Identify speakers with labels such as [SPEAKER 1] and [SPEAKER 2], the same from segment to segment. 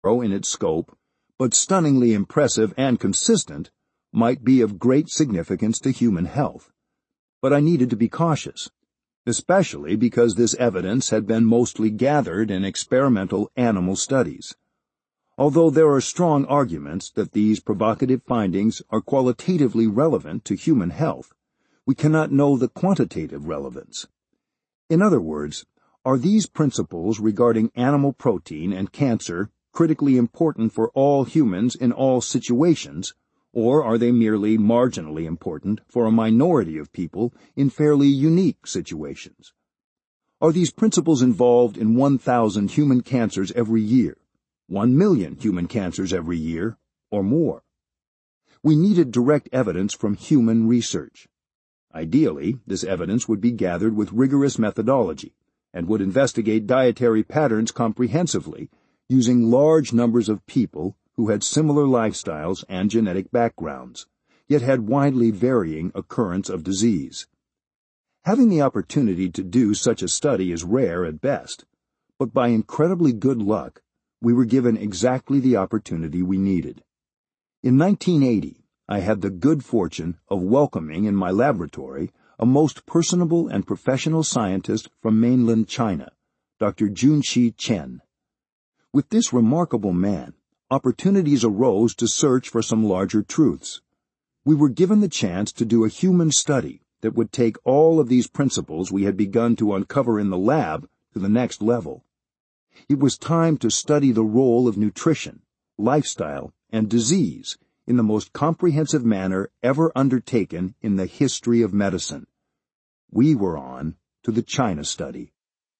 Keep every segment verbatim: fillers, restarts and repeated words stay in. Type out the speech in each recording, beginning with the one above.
[SPEAKER 1] in its scope, but stunningly impressive and consistent, might be of great significance to human health. But I needed to be cautious, especially because this evidence had been mostly gathered in experimental animal studies. Although there are strong arguments that these provocative findings are qualitatively relevant to human health, we cannot know the quantitative relevance. In other words, are these principles regarding animal protein and cancer critically important for all humans in all situations, or are they merely marginally important for a minority of people in fairly unique situations? Are these principles involved in one thousand human cancers every year, one million human cancers every year, or more? We needed direct evidence from human research. Ideally, this evidence would be gathered with rigorous methodology and would investigate dietary patterns comprehensively, using large numbers of people who had similar lifestyles and genetic backgrounds, yet had widely varying occurrence of disease. Having the opportunity to do such a study is rare at best, but by incredibly good luck, we were given exactly the opportunity we needed. In nineteen eighty, I had the good fortune of welcoming in my laboratory a most personable and professional scientist from mainland China, Doctor Junshi Chen. With this remarkable man, opportunities arose to search for some larger truths. We were given the chance to do a human study that would take all of these principles we had begun to uncover in the lab to the next level. It was time to study the role of nutrition, lifestyle, and disease in the most comprehensive manner ever undertaken in the history of medicine. We were on to the China study.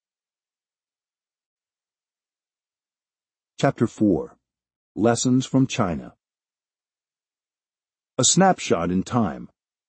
[SPEAKER 1] Chapter four. Lessons from China. A snapshot in time.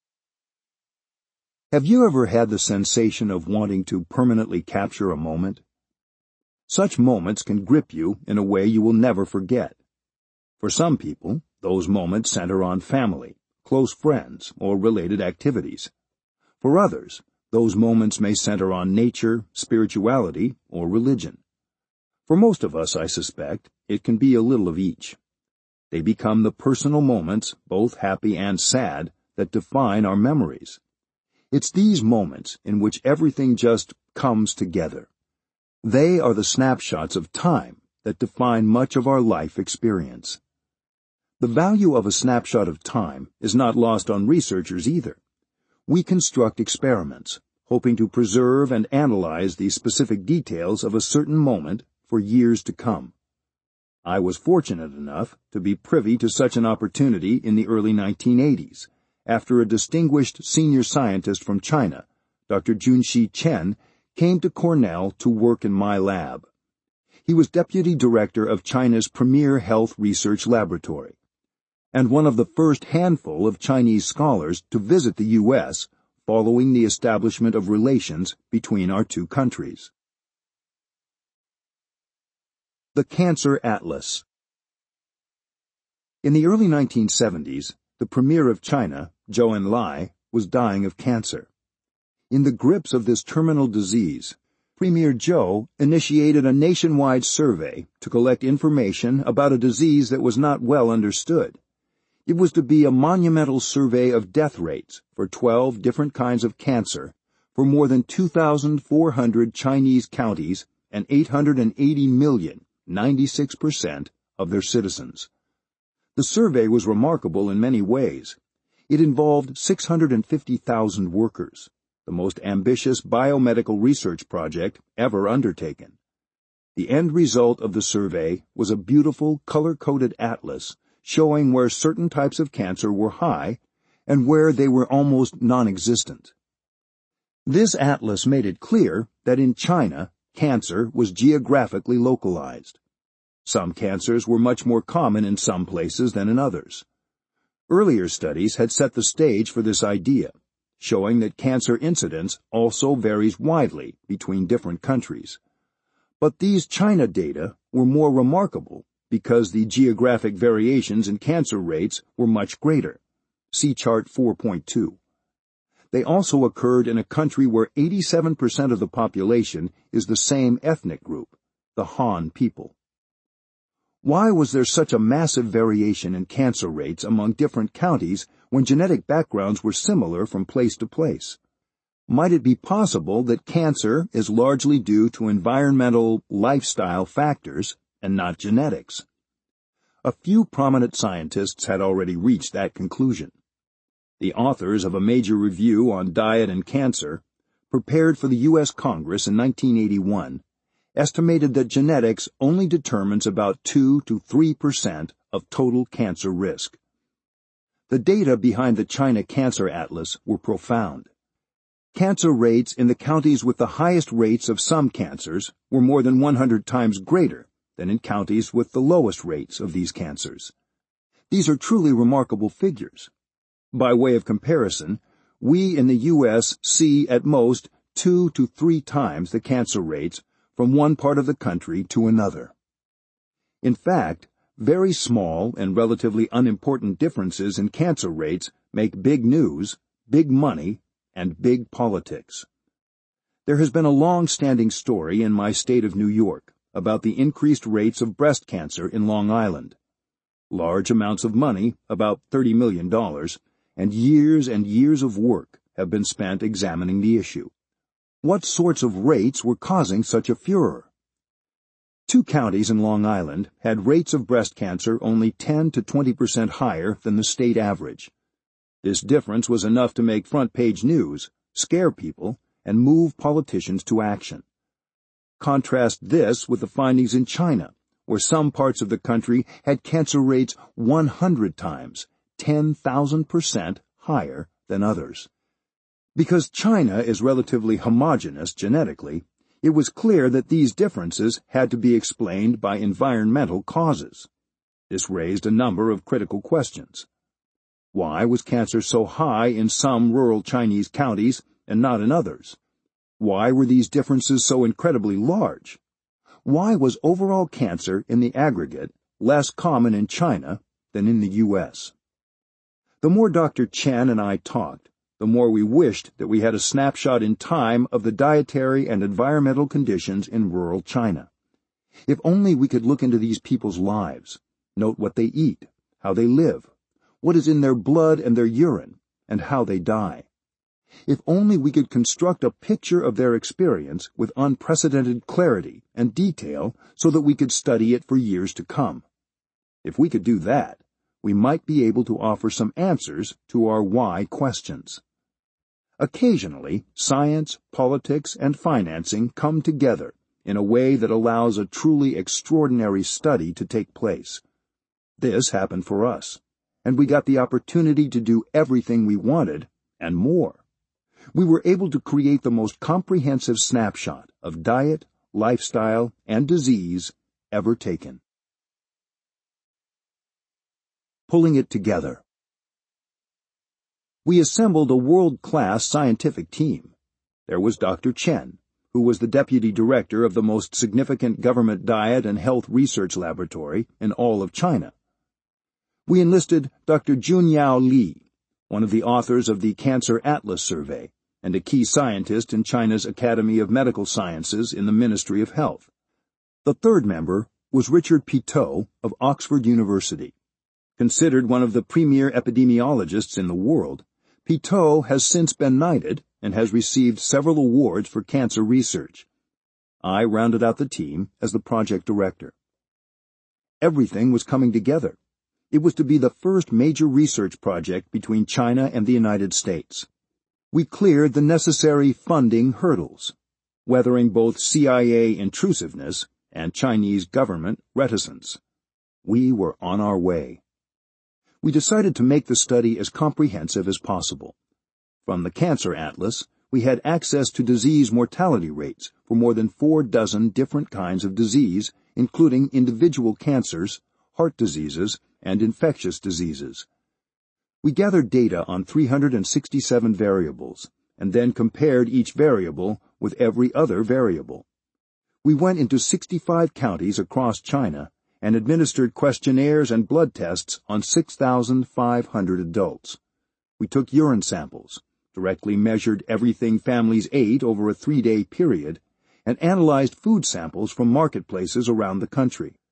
[SPEAKER 1] Have you ever had the sensation of wanting to permanently capture a moment? Such moments can grip you in a way you will never forget. For some people, those moments center on family, close friends, or related activities. For others, those moments may center on nature, spirituality, or religion. For most of us, I suspect, it can be a little of each. They become the personal moments, both happy and sad, that define our memories. It's these moments in which everything just comes together. They are the snapshots of time that define much of our life experience. The value of a snapshot of time is not lost on researchers either. We construct experiments, hoping to preserve and analyze the specific details of a certain moment for years to come. I was fortunate enough to be privy to such an opportunity in the early nineteen eighties, after a distinguished senior scientist from China, Doctor Junshi Chen, came to Cornell to work in my lab. He was deputy director of China's premier health research laboratory, and one of the first handful of Chinese scholars to visit the U S following the establishment of relations between our two countries. The Cancer Atlas. In the early nineteen seventies, the premier of China, Zhou Enlai, was dying of cancer. In the grips of this terminal disease, Premier Zhou initiated a nationwide survey to collect information about a disease that was not well understood. It was to be a monumental survey of death rates for twelve different kinds of cancer for more than two thousand four hundred Chinese counties and eight hundred eighty million, ninety-six percent, of their citizens. The survey was remarkable in many ways. It involved six hundred fifty thousand workers, the most ambitious biomedical research project ever undertaken. The end result of the survey was a beautiful, color-coded atlas showing where certain types of cancer were high and where they were almost non-existent. This atlas made it clear that in China, cancer was geographically localized. Some cancers were much more common in some places than in others. Earlier studies had set the stage for this idea, showing that cancer incidence also varies widely between different countries. But these China data were more remarkable because the geographic variations in cancer rates were much greater. See Chart four point two. They also occurred in a country where eighty-seven percent of the population is the same ethnic group, the Han people. Why was there such a massive variation in cancer rates among different counties when genetic backgrounds were similar from place to place? Might it be possible that cancer is largely due to environmental, lifestyle factors and not genetics? A few prominent scientists had already reached that conclusion. The authors of a major review on diet and cancer, prepared for the U S Congress in nineteen eighty-one, estimated that genetics only determines about two to three percent of total cancer risk. The data behind the China Cancer Atlas were profound. Cancer rates in the counties with the highest rates of some cancers were more than one hundred times greater than in counties with the lowest rates of these cancers. These are truly remarkable figures. By way of comparison, we in the U S see at most two to three times the cancer rates from one part of the country to another. In fact, very small and relatively unimportant differences in cancer rates make big news, big money, and big politics. There has been a long-standing story in my state of New York about the increased rates of breast cancer in Long Island. Large amounts of money, about thirty million dollars, and years and years of work have been spent examining the issue. What sorts of rates were causing such a furor? Two counties in Long Island had rates of breast cancer only ten to twenty percent higher than the state average. This difference was enough to make front-page news, scare people, and move politicians to action. Contrast this with the findings in China, where some parts of the country had cancer rates one hundred times, ten thousand percent higher than others. Because China is relatively homogeneous genetically, it was clear that these differences had to be explained by environmental causes. This raised a number of critical questions. Why was cancer so high in some rural Chinese counties and not in others? Why were these differences so incredibly large? Why was overall cancer in the aggregate less common in China than in the U S? The more Doctor Chen and I talked, the more we wished that we had a snapshot in time of the dietary and environmental conditions in rural China. If only we could look into these people's lives, note what they eat, how they live, what is in their blood and their urine, and how they die. If only we could construct a picture of their experience with unprecedented clarity and detail so that we could study it for years to come. If we could do that, we might be able to offer some answers to our why questions. Occasionally, science, politics, and financing come together in a way that allows a truly extraordinary study to take place. This happened for us, and we got the opportunity to do everything we wanted and more. We were able to create the most comprehensive snapshot of diet, lifestyle, and disease ever taken. Pulling it together. We assembled a world-class scientific team. There was Doctor Chen, who was the deputy director of the most significant government diet and health research laboratory in all of China. We enlisted Doctor Junyao Li, one of the authors of the Cancer Atlas Survey, and a key scientist in China's Academy of Medical Sciences in the Ministry of Health. The third member was Richard Pitot of Oxford University. Considered one of the premier epidemiologists in the world, Pitot has since been knighted and has received several awards for cancer research. I rounded out the team as the project director. Everything was coming together. It was to be the first major research project between China and the United States. We cleared the necessary funding hurdles, weathering both C I A intrusiveness and Chinese government reticence. We were on our way. We decided to make the study as comprehensive as possible. From the Cancer Atlas, we had access to disease mortality rates for more than four dozen different kinds of disease, including individual cancers, heart diseases, and infectious diseases. We gathered data on three hundred sixty-seven variables, and then compared each variable with every other variable. We went into sixty-five counties across China and administered questionnaires and blood tests on six thousand five hundred adults. We took urine samples, directly measured everything families ate over a three-day period, and analyzed food samples from marketplaces around the country.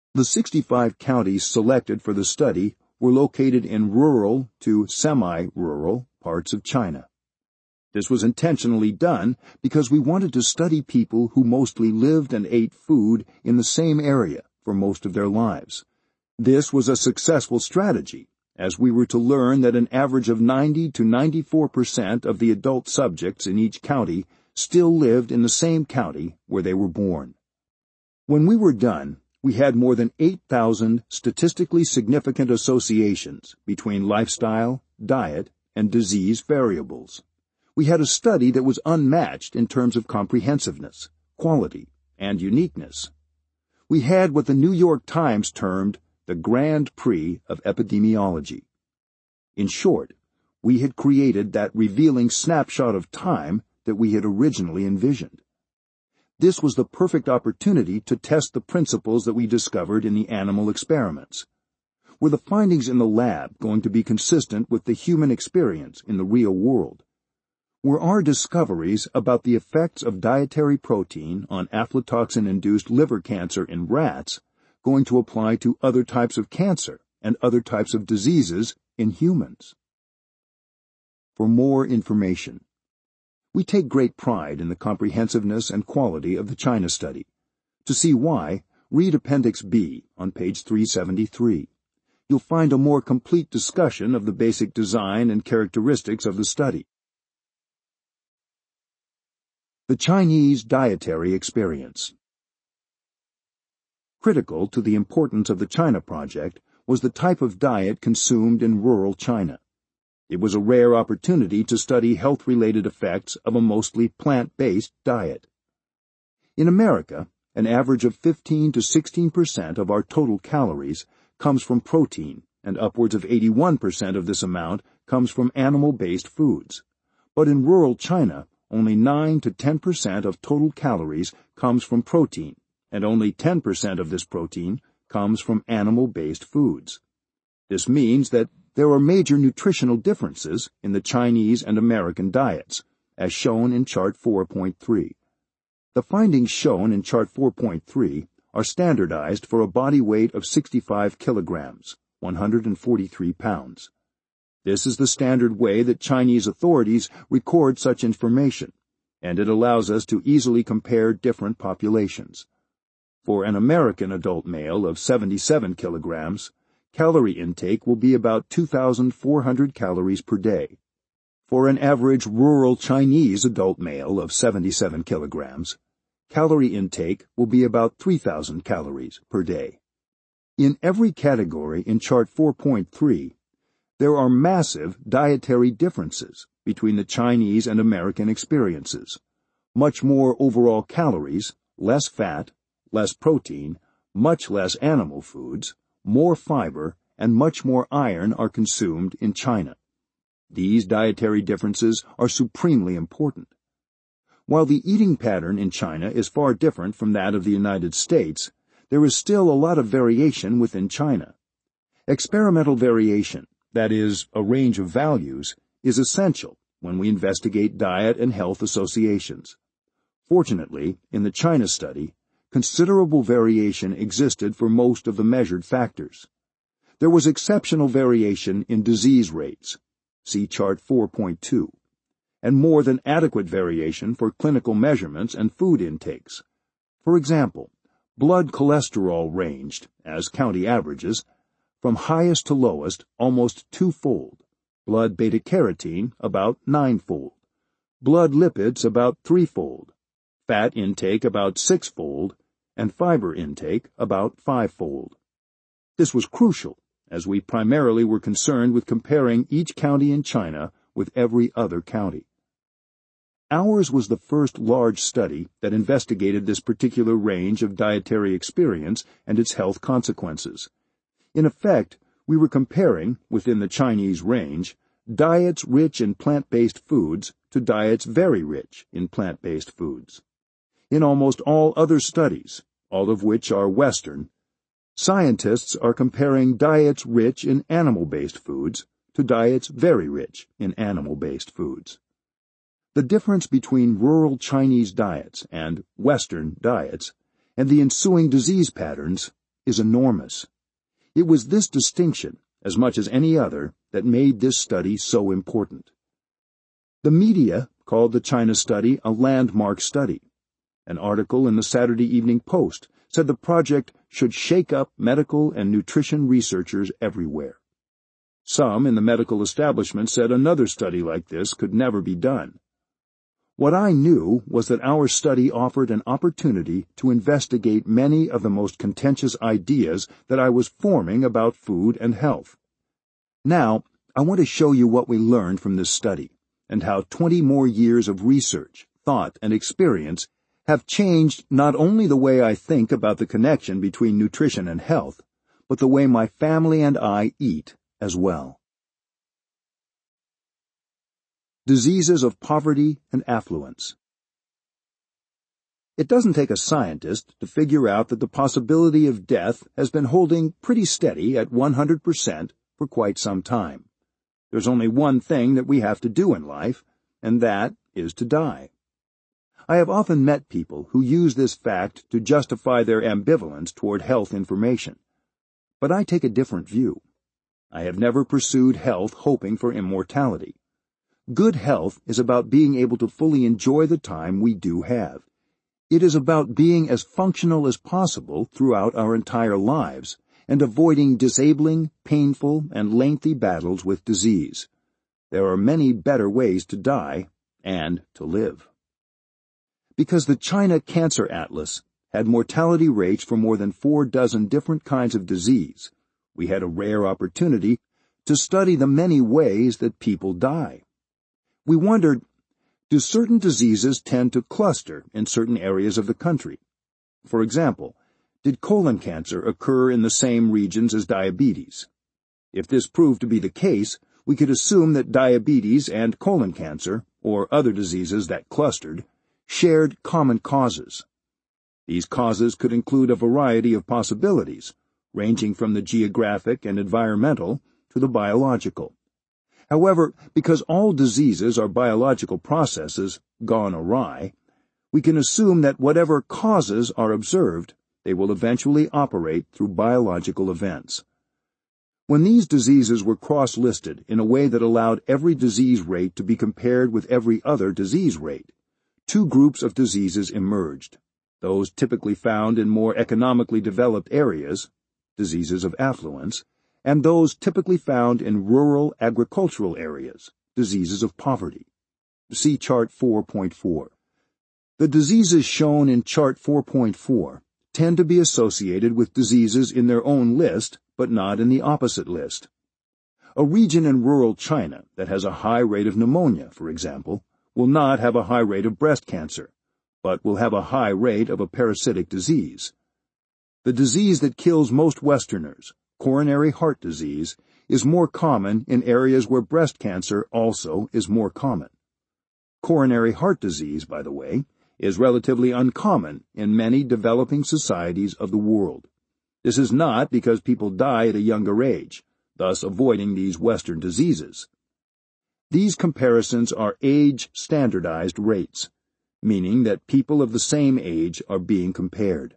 [SPEAKER 1] The sixty-five counties selected for the study were located in rural to semi-rural parts of China. This was intentionally done because we wanted to study people who mostly lived and ate food in the same area for most of their lives. This was a successful strategy, as we were to learn that an average of ninety to ninety-four percent of the adult subjects in each county still lived in the same county where they were born. When we were done, we had more than eight thousand statistically significant associations between lifestyle, diet, and disease variables. We had a study that was unmatched in terms of comprehensiveness, quality, and uniqueness. We had what the New York Times termed the Grand Prix of epidemiology. In short, we had created that revealing snapshot of time that we had originally envisioned. This was the perfect opportunity to test the principles that we discovered in the animal experiments. Were the findings in the lab going to be consistent with the human experience in the real world? Were our discoveries about the effects of dietary protein on aflatoxin-induced liver cancer in rats going to apply to other types of cancer and other types of diseases in humans? For more information, we take great pride in the comprehensiveness and quality of the China study. To see why, read Appendix B on page three seventy-three. You'll find a more complete discussion of the basic design and characteristics of the study. The Chinese dietary experience. Critical to the importance of the China project was the type of diet consumed in rural China. It was a rare opportunity to study health-related effects of a mostly plant-based diet. In America, an average of fifteen to sixteen percent of our total calories comes from protein, and upwards of eighty-one percent of this amount comes from animal-based foods. But in rural China, only nine to ten percent of total calories comes from protein, and only ten percent of this protein comes from animal-based foods. This means that there are major nutritional differences in the Chinese and American diets, as shown in Chart four point three. The findings shown in Chart four point three are standardized for a body weight of sixty-five kilograms, one hundred forty-three pounds. This is the standard way that Chinese authorities record such information, and it allows us to easily compare different populations. For an American adult male of seventy-seven kilograms, calorie intake will be about two thousand four hundred calories per day. For an average rural Chinese adult male of seventy-seven kilograms, calorie intake will be about three thousand calories per day. In every category in Chart four point three, there are massive dietary differences between the Chinese and American experiences. Much more overall calories, less fat, less protein, much less animal foods, more fiber, and much more iron are consumed in China. These dietary differences are supremely important. While the eating pattern in China is far different from that of the United States, there is still a lot of variation within China. Experimental variation, that is, a range of values, is essential when we investigate diet and health associations. Fortunately, in the China study, considerable variation existed for most of the measured factors. There was exceptional variation in disease rates, see Chart four point two, and more than adequate variation for clinical measurements and food intakes. For example, blood cholesterol ranged, as county averages, from highest to lowest almost twofold, blood beta-carotene about ninefold, blood lipids about threefold, fat intake about sixfold, and fiber intake about fivefold. This was crucial, as we primarily were concerned with comparing each county in China with every other county. Ours was the first large study that investigated this particular range of dietary experience and its health consequences. In effect, we were comparing, within the Chinese range, diets rich in plant-based foods to diets very rich in plant-based foods. In almost all other studies, all of which are Western, scientists are comparing diets rich in animal-based foods to diets very rich in animal-based foods. The difference between rural Chinese diets and Western diets and the ensuing disease patterns is enormous. It was this distinction, as much as any other, that made this study so important. The media called the China study a landmark study. An article in the Saturday Evening Post said the project should shake up medical and nutrition researchers everywhere. Some in the medical establishment said another study like this could never be done. What I knew was that our study offered an opportunity to investigate many of the most contentious ideas that I was forming about food and health. Now, I want to show you what we learned from this study, and how twenty more years of research, thought, and experience have changed not only the way I think about the connection between nutrition and health, but the way my family and I eat as well. Diseases of poverty and affluence. It doesn't take a scientist to figure out that the possibility of death has been holding pretty steady at one hundred percent for quite some time. There's only one thing that we have to do in life, and that is to die. I have often met people who use this fact to justify their ambivalence toward health information. But I take a different view. I have never pursued health hoping for immortality. Good health is about being able to fully enjoy the time we do have. It is about being as functional as possible throughout our entire lives and avoiding disabling, painful, and lengthy battles with disease. There are many better ways to die and to live. Because the China Cancer Atlas had mortality rates for more than four dozen different kinds of disease, we had a rare opportunity to study the many ways that people die. We wondered, do certain diseases tend to cluster in certain areas of the country? For example, did colon cancer occur in the same regions as diabetes? If this proved to be the case, we could assume that diabetes and colon cancer, or other diseases that clustered, shared common causes. These causes could include a variety of possibilities, ranging from the geographic and environmental to the biological. However, because all diseases are biological processes gone awry, we can assume that whatever causes are observed, they will eventually operate through biological events. When these diseases were cross-listed in a way that allowed every disease rate to be compared with every other disease rate, two groups of diseases emerged, those typically found in more economically developed areas, diseases of affluence, and those typically found in rural agricultural areas, diseases of poverty. See Chart four point four. The diseases shown in Chart four point four tend to be associated with diseases in their own list, but not in the opposite list. A region in rural China that has a high rate of pneumonia, for example, will not have a high rate of breast cancer, but will have a high rate of a parasitic disease. The disease that kills most Westerners, coronary heart disease, is more common in areas where breast cancer also is more common. Coronary heart disease, by the way, is relatively uncommon in many developing societies of the world. This is not because people die at a younger age, thus avoiding these Western diseases. These comparisons are age-standardized rates, meaning that people of the same age are being compared.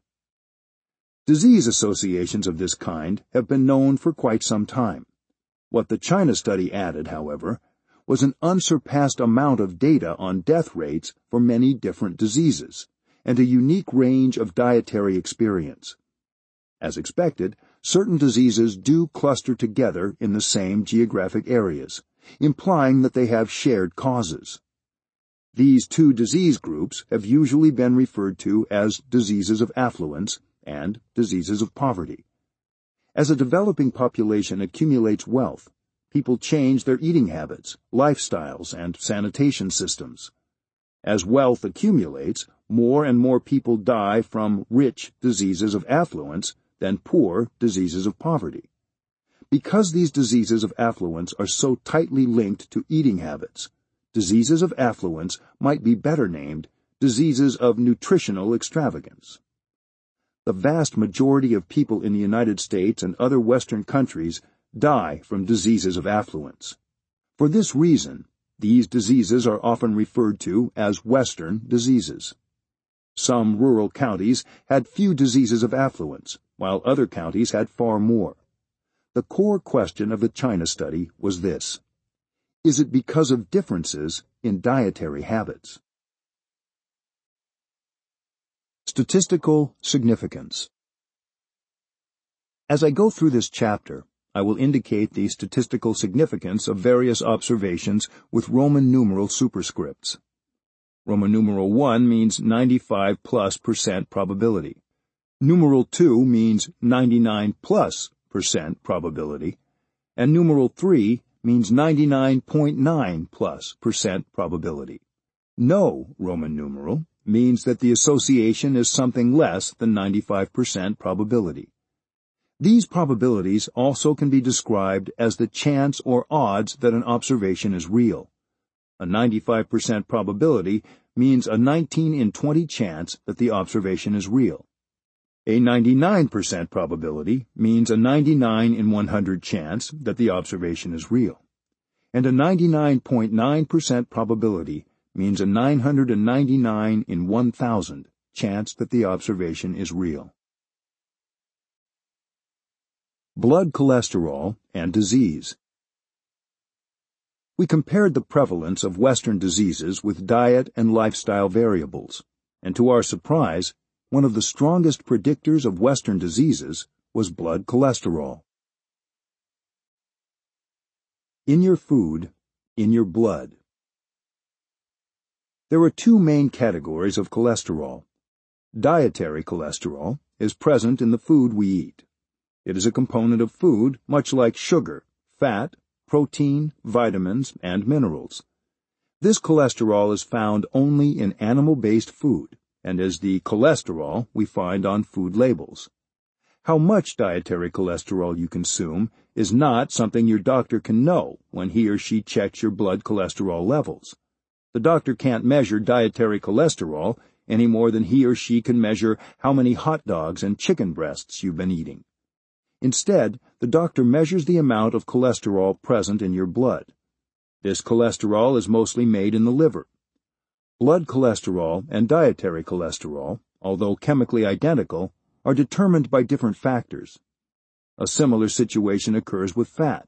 [SPEAKER 1] Disease associations of this kind have been known for quite some time. What the China study added, however, was an unsurpassed amount of data on death rates for many different diseases, and a unique range of dietary experience. As expected, certain diseases do cluster together in the same geographic areas, implying that they have shared causes. These two disease groups have usually been referred to as diseases of affluence and diseases of poverty. As a developing population accumulates wealth, people change their eating habits, lifestyles, and sanitation systems. As wealth accumulates, more and more people die from rich diseases of affluence than poor diseases of poverty. Because these diseases of affluence are so tightly linked to eating habits, diseases of affluence might be better named diseases of nutritional extravagance. The vast majority of people in the United States and other Western countries die from diseases of affluence. For this reason, these diseases are often referred to as Western diseases. Some rural counties had few diseases of affluence, while other counties had far more. The core question of the China study was this: is it because of differences in dietary habits? Statistical significance. As I go through this chapter, I will indicate the statistical significance of various observations with Roman numeral superscripts. Roman numeral one means ninety-five plus percent probability. Numeral two means ninety-nine plus percent probability. And numeral three means ninety-nine point nine plus percent probability. No Roman numeral means that the association is something less than ninety-five percent probability. These probabilities also can be described as the chance or odds that an observation is real. A ninety-five percent probability means a nineteen in twenty chance that the observation is real. A ninety-nine percent probability means a ninety-nine in one hundred chance that the observation is real. And a ninety-nine point nine percent probability means a nine hundred ninety-nine in one thousand chance that the observation is real. Blood cholesterol and disease. We compared the prevalence of Western diseases with diet and lifestyle variables, and to our surprise, one of the strongest predictors of Western diseases was blood cholesterol. In your food, in your blood. There are two main categories of cholesterol. Dietary cholesterol is present in the food we eat. It is a component of food much like sugar, fat, protein, vitamins, and minerals. This cholesterol is found only in animal-based food and is the cholesterol we find on food labels. How much dietary cholesterol you consume is not something your doctor can know when he or she checks your blood cholesterol levels. The doctor can't measure dietary cholesterol any more than he or she can measure how many hot dogs and chicken breasts you've been eating. Instead, the doctor measures the amount of cholesterol present in your blood. This cholesterol is mostly made in the liver. Blood cholesterol and dietary cholesterol, although chemically identical, are determined by different factors. A similar situation occurs with fat.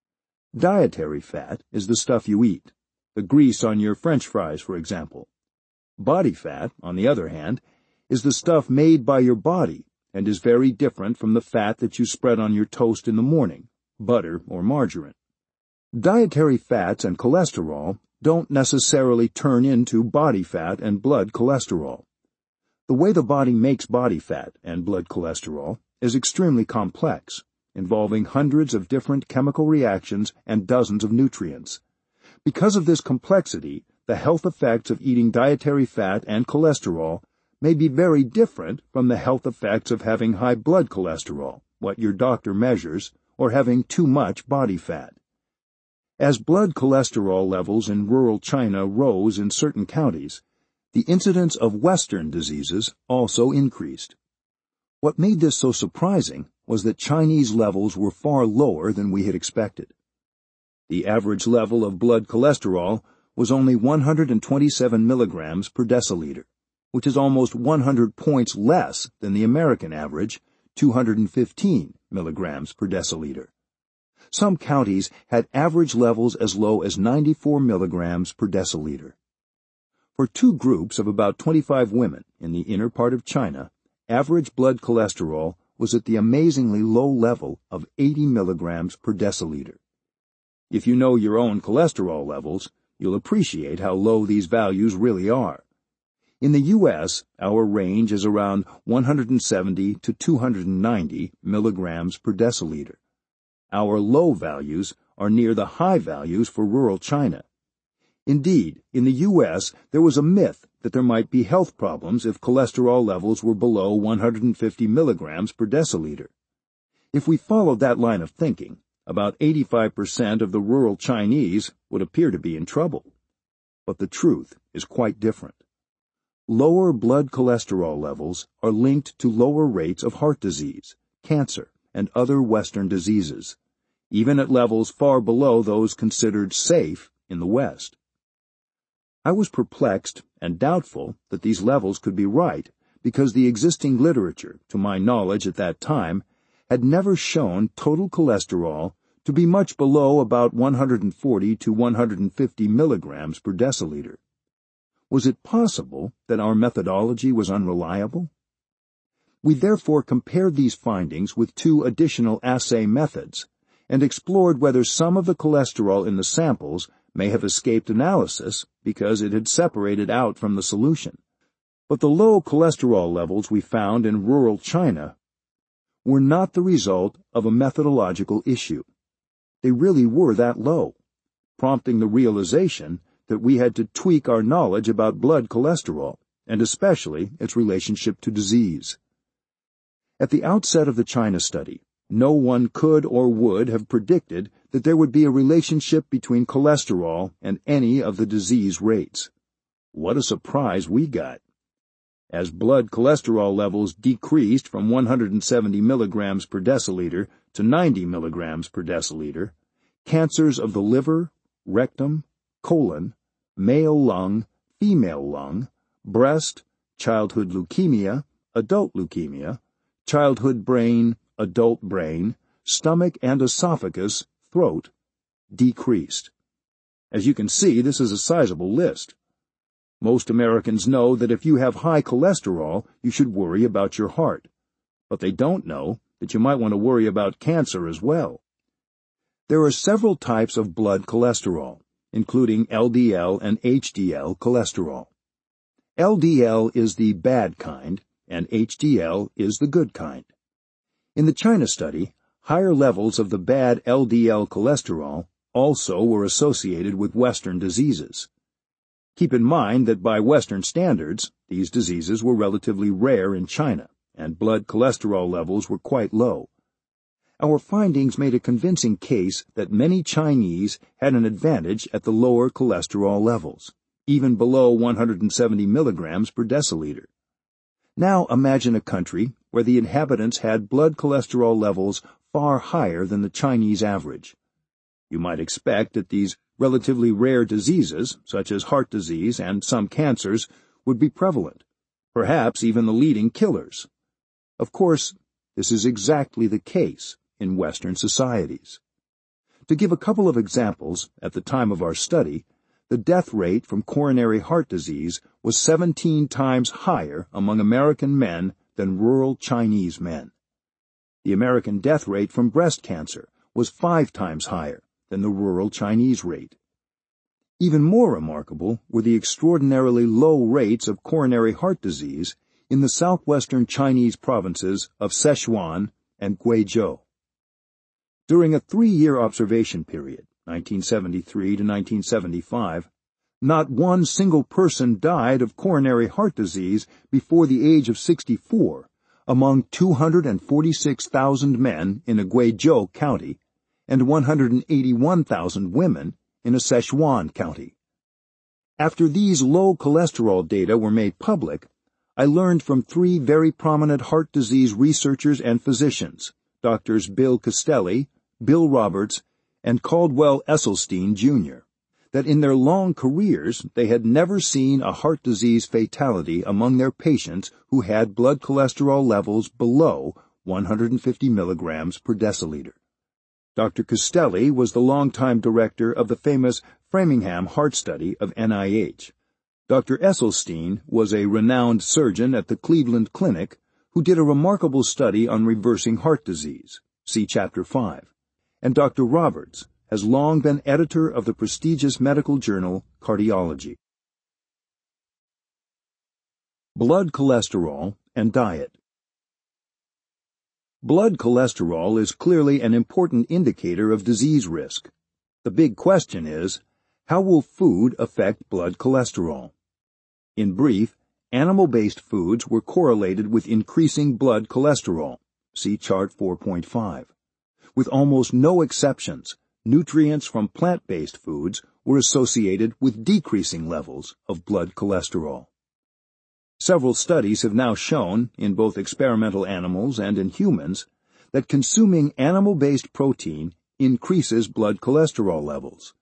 [SPEAKER 1] Dietary fat is the stuff you eat, the grease on your French fries, for example. Body fat, on the other hand, is the stuff made by your body and is very different from the fat that you spread on your toast in the morning, butter or margarine. Dietary fats and cholesterol don't necessarily turn into body fat and blood cholesterol. The way the body makes body fat and blood cholesterol is extremely complex, involving hundreds of different chemical reactions and dozens of nutrients. Because of this complexity, the health effects of eating dietary fat and cholesterol may be very different from the health effects of having high blood cholesterol, what your doctor measures, or having too much body fat. As blood cholesterol levels in rural China rose in certain counties, the incidence of Western diseases also increased. What made this so surprising was that Chinese levels were far lower than we had expected. The average level of blood cholesterol was only one hundred twenty-seven milligrams per deciliter, which is almost one hundred points less than the American average, two hundred fifteen milligrams per deciliter. Some counties had average levels as low as ninety-four milligrams per deciliter. For two groups of about twenty-five women in the inner part of China, average blood cholesterol was at the amazingly low level of eighty milligrams per deciliter. If you know your own cholesterol levels, you'll appreciate how low these values really are. In the U S, our range is around one hundred seventy to two hundred ninety milligrams per deciliter. Our low values are near the high values for rural China. Indeed, in the U S, there was a myth that there might be health problems if cholesterol levels were below one hundred fifty milligrams per deciliter. If we followed that line of thinking, about eighty-five percent of the rural Chinese would appear to be in trouble. But the truth is quite different. Lower blood cholesterol levels are linked to lower rates of heart disease, cancer, and other Western diseases, even at levels far below those considered safe in the West. I was perplexed and doubtful that these levels could be right because the existing literature, to my knowledge at that time, had never shown total cholesterol to be much below about one hundred forty to one hundred fifty milligrams per deciliter. Was it possible that our methodology was unreliable? We therefore compared these findings with two additional assay methods and explored whether some of the cholesterol in the samples may have escaped analysis because it had separated out from the solution. But the low cholesterol levels we found in rural China were not the result of a methodological issue. They really were that low, prompting the realization that we had to tweak our knowledge about blood cholesterol, and especially its relationship to disease. At the outset of the China study, no one could or would have predicted that there would be a relationship between cholesterol and any of the disease rates. What a surprise we got! As blood cholesterol levels decreased from one hundred seventy milligrams per deciliter to ninety milligrams per deciliter, cancers of the liver, rectum, colon, male lung, female lung, breast, childhood leukemia, adult leukemia, childhood brain, adult brain, stomach and esophagus, throat, decreased. As you can see, this is a sizable list. Most Americans know that if you have high cholesterol, you should worry about your heart. But they don't know that you might want to worry about cancer as well. There are several types of blood cholesterol, including L D L and H D L cholesterol. L D L is the bad kind, and H D L is the good kind. In the China study, higher levels of the bad L D L cholesterol also were associated with Western diseases. Keep in mind that by Western standards, these diseases were relatively rare in China, and blood cholesterol levels were quite low. Our findings made a convincing case that many Chinese had an advantage at the lower cholesterol levels, even below one hundred seventy milligrams per deciliter. Now imagine a country where the inhabitants had blood cholesterol levels far higher than the Chinese average. You might expect that these relatively rare diseases, such as heart disease and some cancers, would be prevalent, perhaps even the leading killers. Of course, this is exactly the case in Western societies. To give a couple of examples, at the time of our study, the death rate from coronary heart disease was seventeen times higher among American men than rural Chinese men. The American death rate from breast cancer was five times higher than the rural Chinese rate. Even more remarkable were the extraordinarily low rates of coronary heart disease in the southwestern Chinese provinces of Sichuan and Guizhou. During a three-year observation period, nineteen seventy-three to nineteen seventy-five, not one single person died of coronary heart disease before the age of sixty-four among two hundred forty-six thousand men in a Guizhou county and one hundred eighty-one thousand women in a Sichuan county. After these low cholesterol data were made public, I learned from three very prominent heart disease researchers and physicians, Doctors Bill Castelli, Bill Roberts, and Caldwell Esselstyn, Junior, that in their long careers they had never seen a heart disease fatality among their patients who had blood cholesterol levels below one hundred fifty milligrams per deciliter. Doctor Castelli was the longtime director of the famous Framingham Heart Study of N I H. Doctor Esselstyn was a renowned surgeon at the Cleveland Clinic who did a remarkable study on reversing heart disease. See Chapter five. And Doctor Roberts has long been editor of the prestigious medical journal Cardiology. Blood cholesterol and diet. Blood cholesterol is clearly an important indicator of disease risk. The big question is, how will food affect blood cholesterol? In brief, animal-based foods were correlated with increasing blood cholesterol. See Chart four point five. With almost no exceptions, nutrients from plant-based foods were associated with decreasing levels of blood cholesterol. Several studies have now shown, in both experimental animals and in humans, that consuming animal-based protein increases blood cholesterol levels.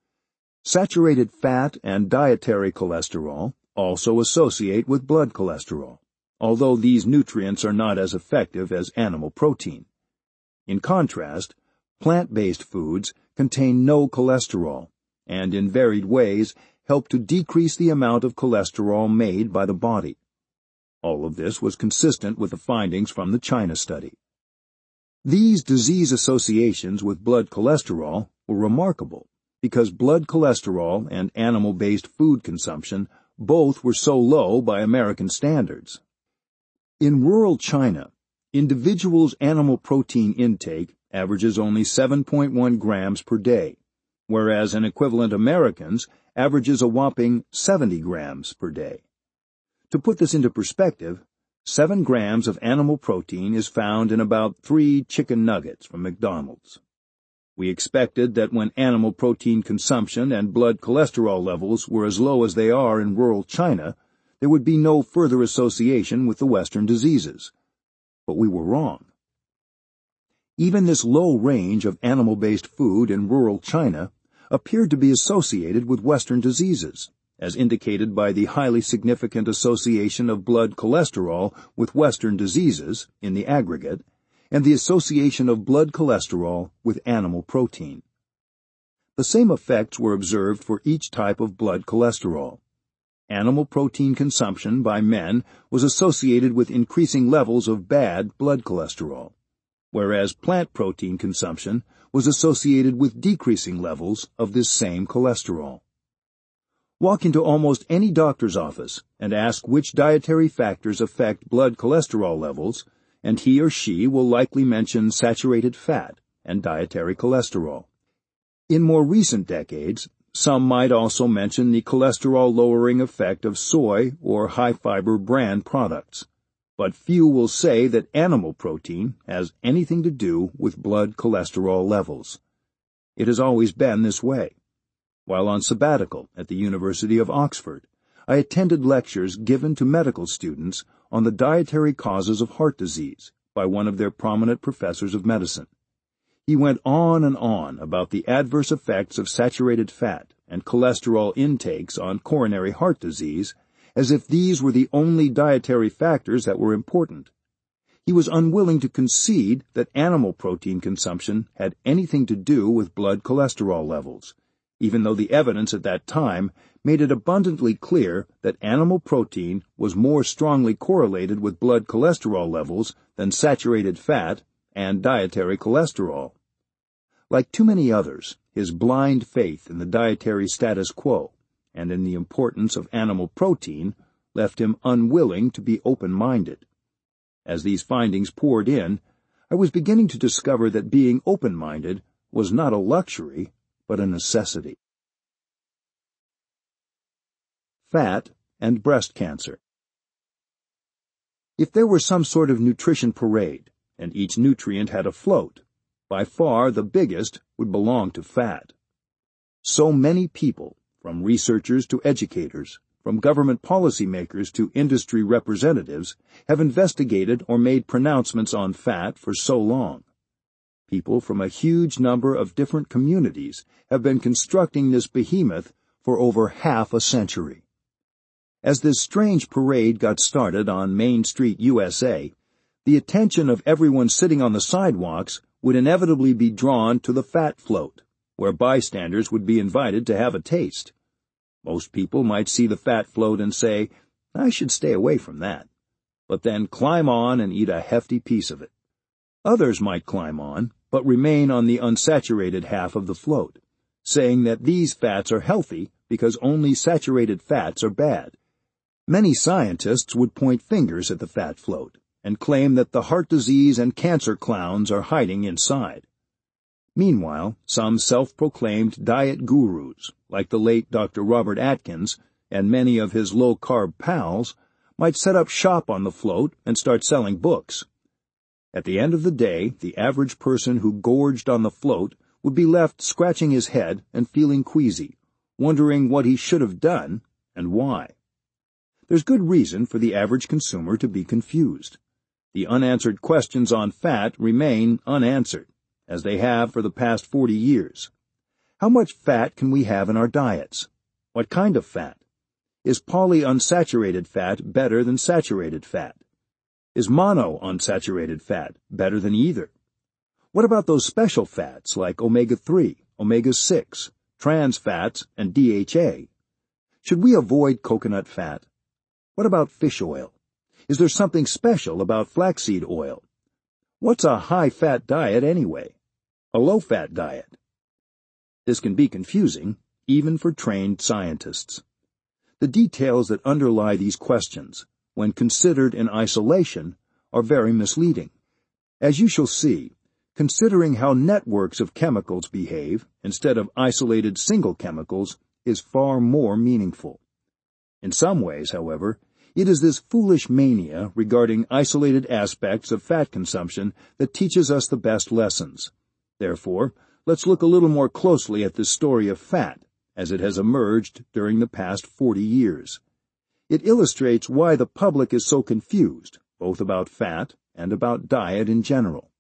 [SPEAKER 1] Saturated fat and dietary cholesterol also associate with blood cholesterol, although these nutrients are not as effective as animal protein. In contrast, plant-based foods contain no cholesterol, and in varied ways help to decrease the amount of cholesterol made by the body. All of this was consistent with the findings from the China study. These disease associations with blood cholesterol were remarkable because blood cholesterol and animal-based food consumption both were so low by American standards. In rural China, individuals' animal protein intake averages only seven point one grams per day, whereas an equivalent American's averages a whopping seventy grams per day. To put this into perspective, seven grams of animal protein is found in about three chicken nuggets from McDonald's. We expected that when animal protein consumption and blood cholesterol levels were as low as they are in rural China, there would be no further association with the Western diseases. But we were wrong. Even this low range of animal-based food in rural China appeared to be associated with Western diseases, as indicated by the highly significant association of blood cholesterol with Western diseases in the aggregate, and the association of blood cholesterol with animal protein. The same effects were observed for each type of blood cholesterol. Animal protein consumption by men was associated with increasing levels of bad blood cholesterol, whereas plant protein consumption was associated with decreasing levels of this same cholesterol. Walk into almost any doctor's office and ask which dietary factors affect blood cholesterol levels, and he or she will likely mention saturated fat and dietary cholesterol. In more recent decades, some might also mention the cholesterol-lowering effect of soy or high-fiber bran products, but few will say that animal protein has anything to do with blood cholesterol levels. It has always been this way. While on sabbatical at the University of Oxford, I attended lectures given to medical students on the dietary causes of heart disease by one of their prominent professors of medicine. He went on and on about the adverse effects of saturated fat and cholesterol intakes on coronary heart disease, as if these were the only dietary factors that were important. He was unwilling to concede that animal protein consumption had anything to do with blood cholesterol levels, even though the evidence at that time made it abundantly clear that animal protein was more strongly correlated with blood cholesterol levels than saturated fat and dietary cholesterol. Like too many others, his blind faith in the dietary status quo and in the importance of animal protein left him unwilling to be open-minded. As these findings poured in, I was beginning to discover that being open-minded was not a luxury, but a necessity. Fat and breast cancer. If there were some sort of nutrition parade, and each nutrient had a float, by far the biggest would belong to fat. So many people, from researchers to educators, from government policymakers to industry representatives, have investigated or made pronouncements on fat for so long. People from a huge number of different communities have been constructing this behemoth for over half a century. As this strange parade got started on Main Street, U S A, the attention of everyone sitting on the sidewalks would inevitably be drawn to the fat float, where bystanders would be invited to have a taste. Most people might see the fat float and say, "I should stay away from that," but then climb on and eat a hefty piece of it. Others might climb on, but remain on the unsaturated half of the float, saying that these fats are healthy because only saturated fats are bad. Many scientists would point fingers at the fat float and claim that the heart disease and cancer clowns are hiding inside. Meanwhile, some self-proclaimed diet gurus, like the late Doctor Robert Atkins and many of his low-carb pals, might set up shop on the float and start selling books. At the end of the day, the average person who gorged on the float would be left scratching his head and feeling queasy, wondering what he should have done and why. There's good reason for the average consumer to be confused. The unanswered questions on fat remain unanswered, as they have for the past forty years. How much fat can we have in our diets? What kind of fat? Is polyunsaturated fat better than saturated fat? Is monounsaturated fat better than either? What about those special fats like omega three, omega six, trans fats, and D H A? Should we avoid coconut fat? What about fish oil? Is there something special about flaxseed oil? What's a high-fat diet anyway? A low-fat diet? This can be confusing, even for trained scientists. The details that underlie these questions, when considered in isolation, are very misleading. As you shall see, considering how networks of chemicals behave instead of isolated single chemicals is far more meaningful. In some ways, however, it is this foolish mania regarding isolated aspects of fat consumption that teaches us the best lessons. Therefore, let's look a little more closely at this story of fat as it has emerged during the past forty years. It illustrates why the public is so confused, both about fat and about diet in general.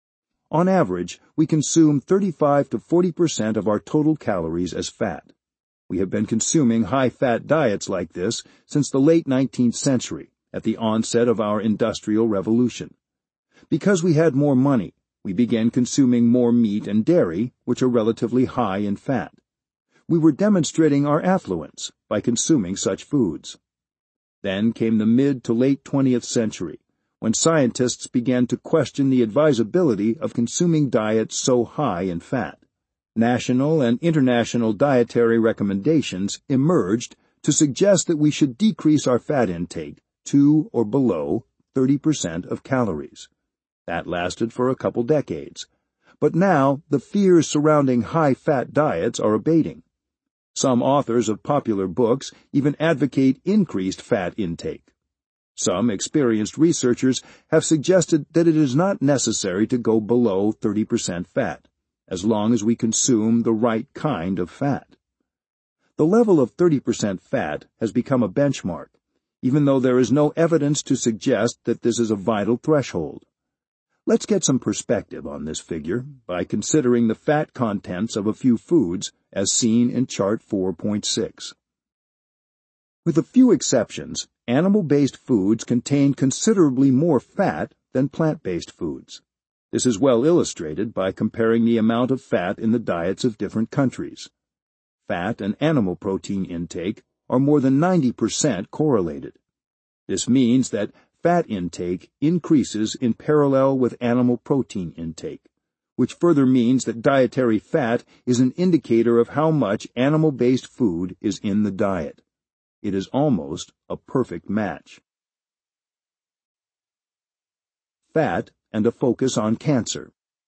[SPEAKER 1] On average, we consume thirty-five to forty percent of our total calories as fat. We have been consuming high-fat diets like this since the late nineteenth century, at the onset of our Industrial Revolution. Because we had more money, we began consuming more meat and dairy, which are relatively high in fat. We were demonstrating our affluence by consuming such foods. Then came the mid to late twentieth century, when scientists began to question the advisability of consuming diets so high in fat. National and international dietary recommendations emerged to suggest that we should decrease our fat intake to or below thirty percent of calories. That lasted for a couple decades. But now the fears surrounding high-fat diets are abating. Some authors of popular books even advocate increased fat intake. Some experienced researchers have suggested that it is not necessary to go below thirty percent fat, as long as we consume the right kind of fat. The level of thirty percent fat has become a benchmark, even though there is no evidence to suggest that this is a vital threshold. Let's get some perspective on this figure by considering the fat contents of a few foods as seen in Chart four point six. With a few exceptions, animal-based foods contain considerably more fat than plant-based foods. This is well illustrated by comparing the amount of fat in the diets of different countries. Fat and animal protein intake are more than ninety percent correlated. This means that fat intake increases in parallel with animal protein intake, which further means that dietary fat is an indicator of how much animal-based food is in the diet. It is almost a perfect match. Fat and a focus on cancer.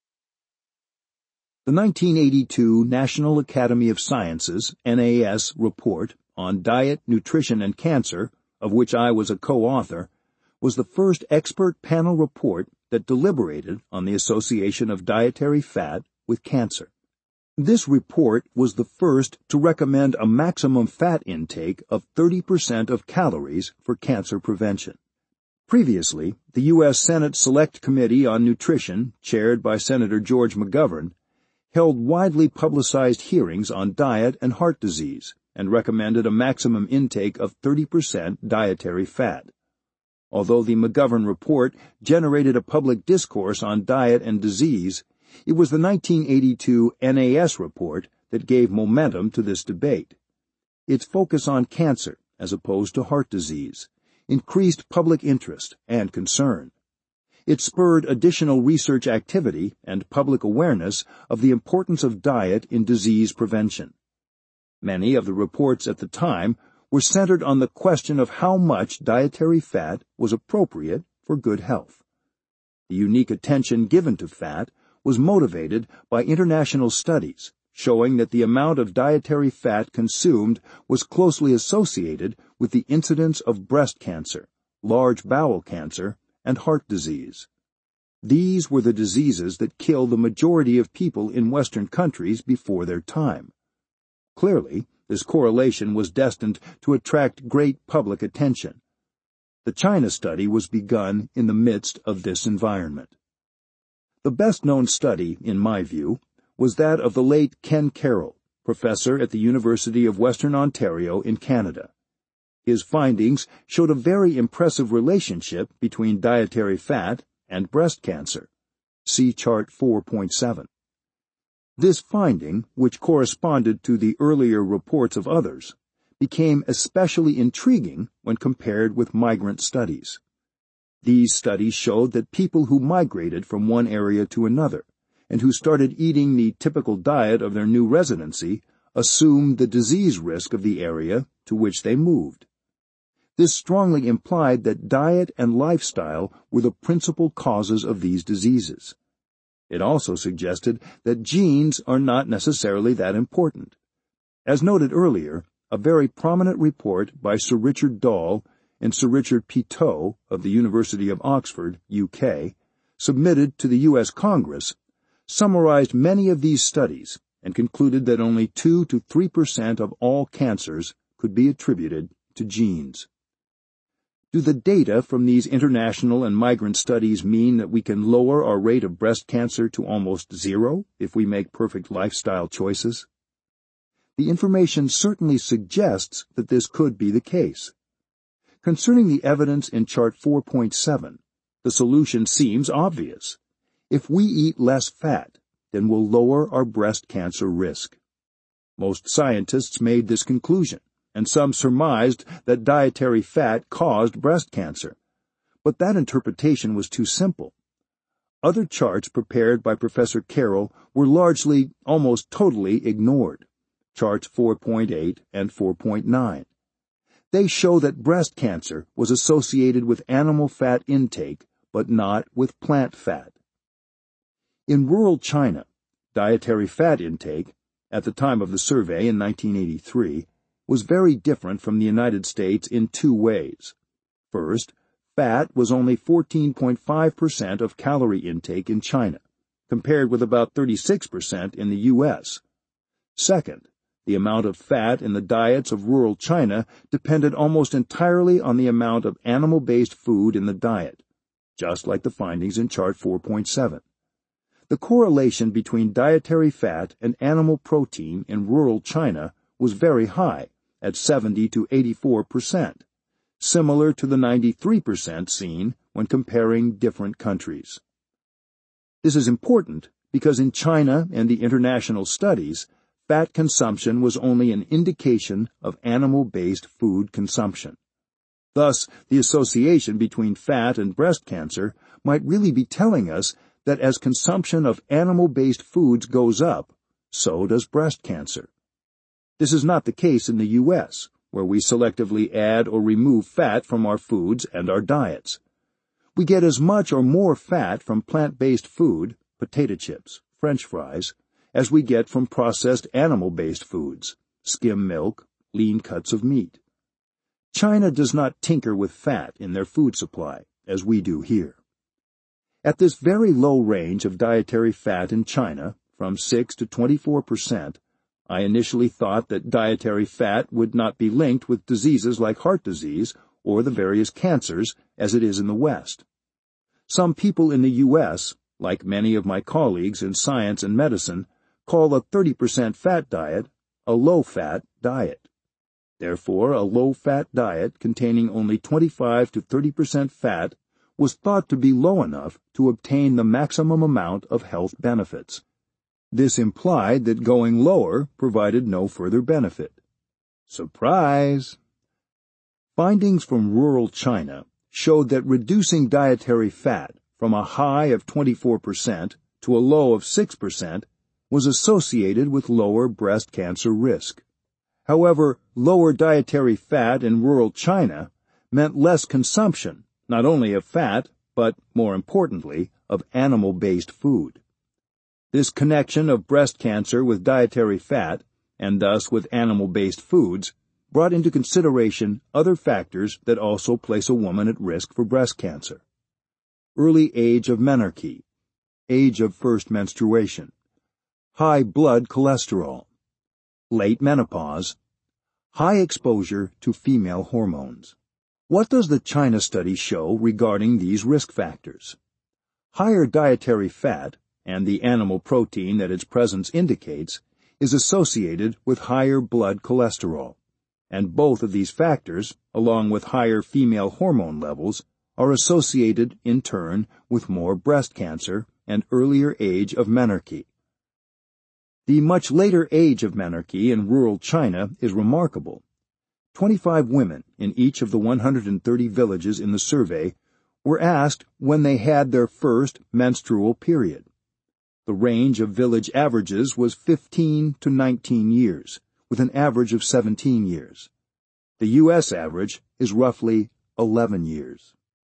[SPEAKER 1] The nineteen eighty-two National Academy of Sciences, N A S, report on diet, nutrition, and cancer, of which I was a co-author, was the first expert panel report that deliberated on the association of dietary fat with cancer. This report was the first to recommend a maximum fat intake of thirty percent of calories for cancer prevention. Previously, the U S Senate Select Committee on Nutrition, chaired by Senator George McGovern, held widely publicized hearings on diet and heart disease and recommended a maximum intake of thirty percent dietary fat. Although the McGovern report generated a public discourse on diet and disease, it was the nineteen eighty-two N A S report that gave momentum to this debate. Its focus on cancer, as opposed to heart disease, increased public interest and concern. It spurred additional research activity and public awareness of the importance of diet in disease prevention. Many of the reports at the time were centered on the question of how much dietary fat was appropriate for good health. The unique attention given to fat was motivated by international studies showing that the amount of dietary fat consumed was closely associated with the incidence of breast cancer, large bowel cancer, and heart disease. These were the diseases that kill the majority of people in Western countries before their time. Clearly, this correlation was destined to attract great public attention. The China study was begun in the midst of this environment. The best-known study, in my view, was that of the late Ken Carroll, professor at the University of Western Ontario in Canada. His findings showed a very impressive relationship between dietary fat and breast cancer. See Chart four point seven. This finding, which corresponded to the earlier reports of others, became especially intriguing when compared with migrant studies. These studies showed that people who migrated from one area to another and who started eating the typical diet of their new residency assumed the disease risk of the area to which they moved. This strongly implied that diet and lifestyle were the principal causes of these diseases. It also suggested that genes are not necessarily that important. As noted earlier, a very prominent report by Sir Richard Doll and Sir Richard Pitot of the University of Oxford, U K, submitted to the U S Congress, summarized many of these studies and concluded that only two to three percent of all cancers could be attributed to genes. Do the data from these international and migrant studies mean that we can lower our rate of breast cancer to almost zero if we make perfect lifestyle choices? The information certainly suggests that this could be the case. Concerning the evidence in Chart four point seven, the solution seems obvious. If we eat less fat, then we'll lower our breast cancer risk. Most scientists made this conclusion, and some surmised that dietary fat caused breast cancer. But that interpretation was too simple. Other charts prepared by Professor Carroll were largely, almost totally ignored. Charts four point eight and four point nine. They show that breast cancer was associated with animal fat intake, but not with plant fat. In rural China, dietary fat intake, at the time of the survey in nineteen eighty-three, was very different from the United States in two ways. First, fat was only fourteen point five percent of calorie intake in China, compared with about thirty-six percent in the U S. Second, the amount of fat in the diets of rural China depended almost entirely on the amount of animal-based food in the diet, just like the findings in Chart four point seven. The correlation between dietary fat and animal protein in rural China was very high, at seventy to eighty-four percent, similar to the ninety-three percent seen when comparing different countries. This is important because in China and the international studies, fat consumption was only an indication of animal-based food consumption. Thus, the association between fat and breast cancer might really be telling us that as consumption of animal-based foods goes up, so does breast cancer. This is not the case in the U S, where we selectively add or remove fat from our foods and our diets. We get as much or more fat from plant-based food, potato chips, French fries, as we get from processed animal-based foods, skim milk, lean cuts of meat. China does not tinker with fat in their food supply, as we do here. At this very low range of dietary fat in China, from six to twenty-four percent, I initially thought that dietary fat would not be linked with diseases like heart disease or the various cancers as it is in the West. Some people in the U S, like many of my colleagues in science and medicine, call a thirty percent fat diet a low-fat diet. Therefore, a low-fat diet containing only twenty-five to thirty percent fat was thought to be low enough to obtain the maximum amount of health benefits. This implied that going lower provided no further benefit. Surprise! Findings from rural China showed that reducing dietary fat from a high of twenty-four percent to a low of six percent was associated with lower breast cancer risk. However, lower dietary fat in rural China meant less consumption, not only of fat, but, more importantly, of animal-based food. This connection of breast cancer with dietary fat, and thus with animal-based foods, brought into consideration other factors that also place a woman at risk for breast cancer. Early age of menarche, age of first menstruation, high blood cholesterol, late menopause, high exposure to female hormones. What does the China study show regarding these risk factors? Higher dietary fat, and the animal protein that its presence indicates, is associated with higher blood cholesterol. and both of these factors, along with higher female hormone levels, are associated, in turn, with more breast cancer and earlier age of menarche. The much later age of menarche in rural China is remarkable. Twenty-five women in each of the one hundred thirty villages in the survey were asked when they had their first menstrual period. The range of village averages was fifteen to nineteen years, with an average of seventeen years. The U S average is roughly eleven years.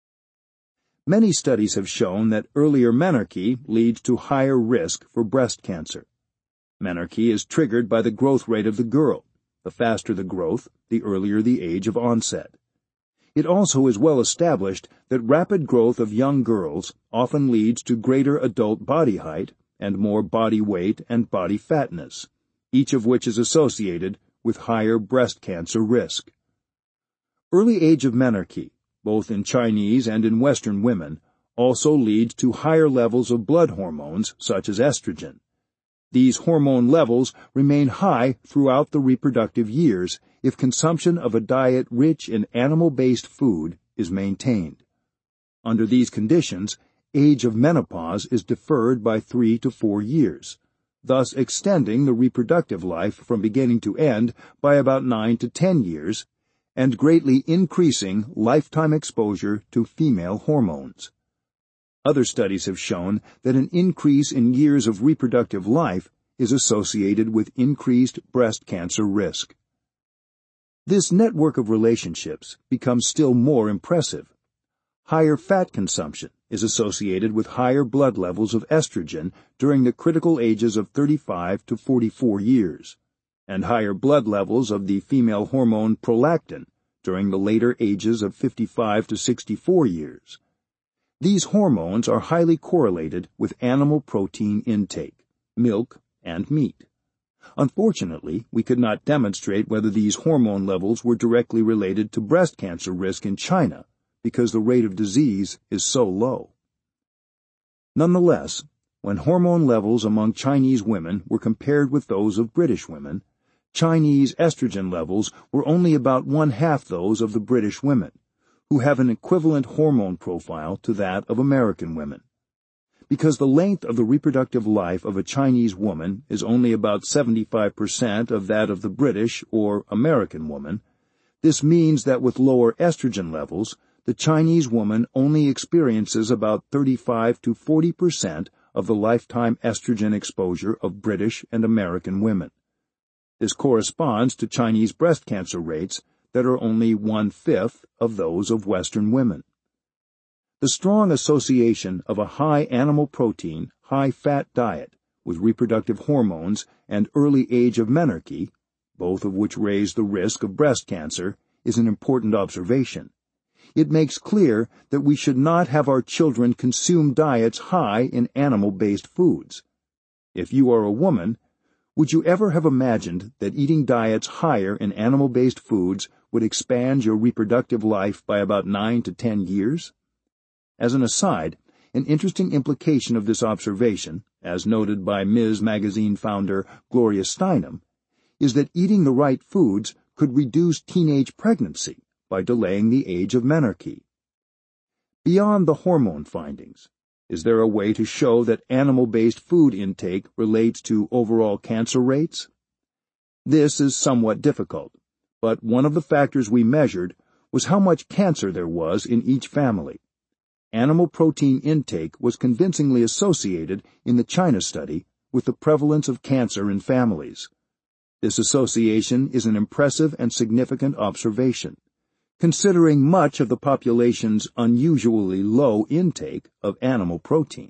[SPEAKER 1] Many studies have shown that earlier menarche leads to higher risk for breast cancer. Menarche is triggered by the growth rate of the girl. The faster the growth, the earlier the age of onset. It also is well established that rapid growth of young girls often leads to greater adult body height and more body weight and body fatness, each of which is associated with higher breast cancer risk. Early age of menarche, both in Chinese and in Western women, also leads to higher levels of blood hormones such as estrogen. These hormone levels remain high throughout the reproductive years if consumption of a diet rich in animal-based food is maintained. Under these conditions, age of menopause is deferred by three to four years, thus extending the reproductive life from beginning to end by about nine to ten years, and greatly increasing lifetime exposure to female hormones. Other studies have shown that an increase in years of reproductive life is associated with increased breast cancer risk. This network of relationships becomes still more impressive. Higher fat consumption is associated with higher blood levels of estrogen during the critical ages of thirty-five to forty-four years, and higher blood levels of the female hormone prolactin during the later ages of fifty-five to sixty-four years. These hormones are highly correlated with animal protein intake, milk, and meat. Unfortunately, we could not demonstrate whether these hormone levels were directly related to breast cancer risk in China because the rate of disease is so low. Nonetheless, when hormone levels among Chinese women were compared with those of British women, Chinese estrogen levels were only about one-half those of the British women, who have an equivalent hormone profile to that of American women. Because the length of the reproductive life of a Chinese woman is only about seventy-five percent of that of the British or American woman, this means that with lower estrogen levels, the Chinese woman only experiences about thirty-five to forty percent of the lifetime estrogen exposure of British and American women. This corresponds to Chinese breast cancer rates that are only one-fifth of those of Western women. The strong association of a high animal protein, high-fat diet with reproductive hormones and early age of menarche, both of which raise the risk of breast cancer, is an important observation. It makes clear that we should not have our children consume diets high in animal-based foods. If you are a woman, would you ever have imagined that eating diets higher in animal-based foods would expand your reproductive life by about nine to ten years? As an aside, an interesting implication of this observation, as noted by Miz Magazine founder Gloria Steinem, is that eating the right foods could reduce teenage pregnancy by delaying the age of menarche. Beyond the hormone findings, is there a way to show that animal-based food intake relates to overall cancer rates? This is somewhat difficult, but one of the factors we measured was how much cancer there was in each family. Animal protein intake was convincingly associated in the China study with the prevalence of cancer in families. This association is an impressive and significant observation, considering much of the population's unusually low intake of animal protein.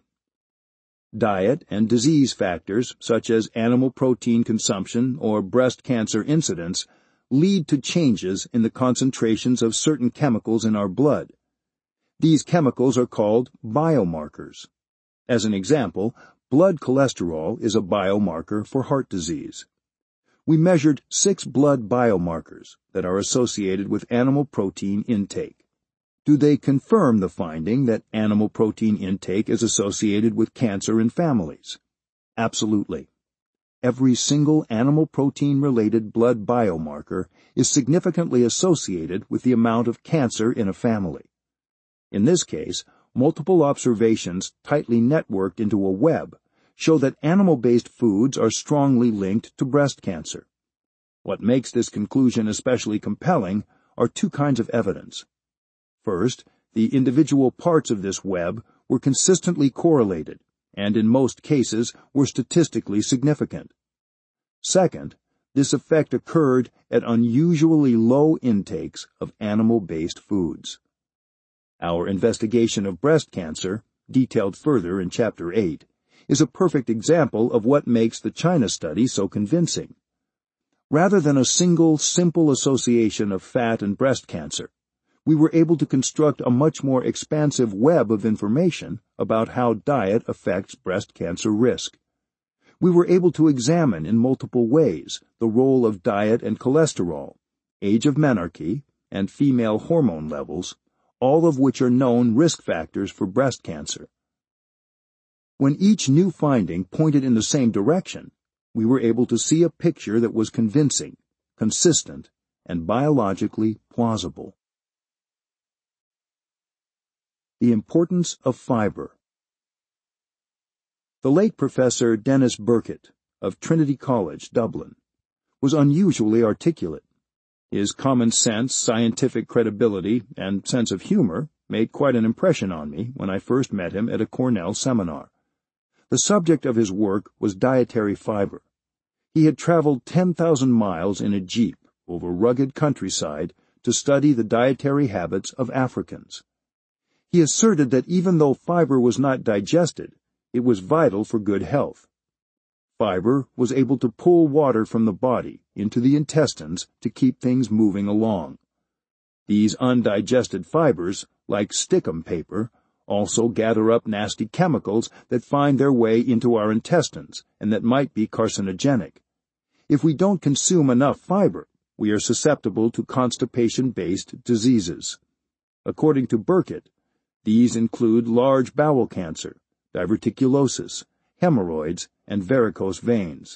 [SPEAKER 1] Diet and disease factors, such as animal protein consumption or breast cancer incidence, lead to changes in the concentrations of certain chemicals in our blood. These chemicals are called biomarkers. As an example, blood cholesterol is a biomarker for heart disease. We measured six blood biomarkers that are associated with animal protein intake. Do they confirm the finding that animal protein intake is associated with cancer in families? Absolutely. every single animal protein-related blood biomarker is significantly associated with the amount of cancer in a family. In this case, multiple observations tightly networked into a web show that animal-based foods are strongly linked to breast cancer. What makes this conclusion especially compelling are two kinds of evidence. First, the individual parts of this web were consistently correlated, and in most cases were statistically significant. Second, this effect occurred at unusually low intakes of animal-based foods. Our investigation of breast cancer, detailed further in Chapter eight, is a perfect example of what makes the China study so convincing. Rather than a single, simple association of fat and breast cancer, we were able to construct a much more expansive web of information about how diet affects breast cancer risk. We were able to examine in multiple ways the role of diet and cholesterol, age of menarche, and female hormone levels, all of which are known risk factors for breast cancer. When each new finding pointed in the same direction, we were able to see a picture that was convincing, consistent, and biologically plausible. The importance of fiber. The late Professor Denis Burkitt of Trinity College, Dublin, was unusually articulate. His common sense, scientific credibility, and sense of humor made quite an impression on me when I first met him at a Cornell seminar. The subject of his work was dietary fiber. He had traveled ten thousand miles in a jeep over rugged countryside to study the dietary habits of Africans. He asserted that even though fiber was not digested, it was vital for good health. Fiber was able to pull water from the body into the intestines to keep things moving along. These undigested fibers, like stickum paper, also gather up nasty chemicals that find their way into our intestines and that might be carcinogenic. If we don't consume enough fiber, we are susceptible to constipation-based diseases. According to Burkitt, these include large bowel cancer, diverticulosis, hemorrhoids, and varicose veins.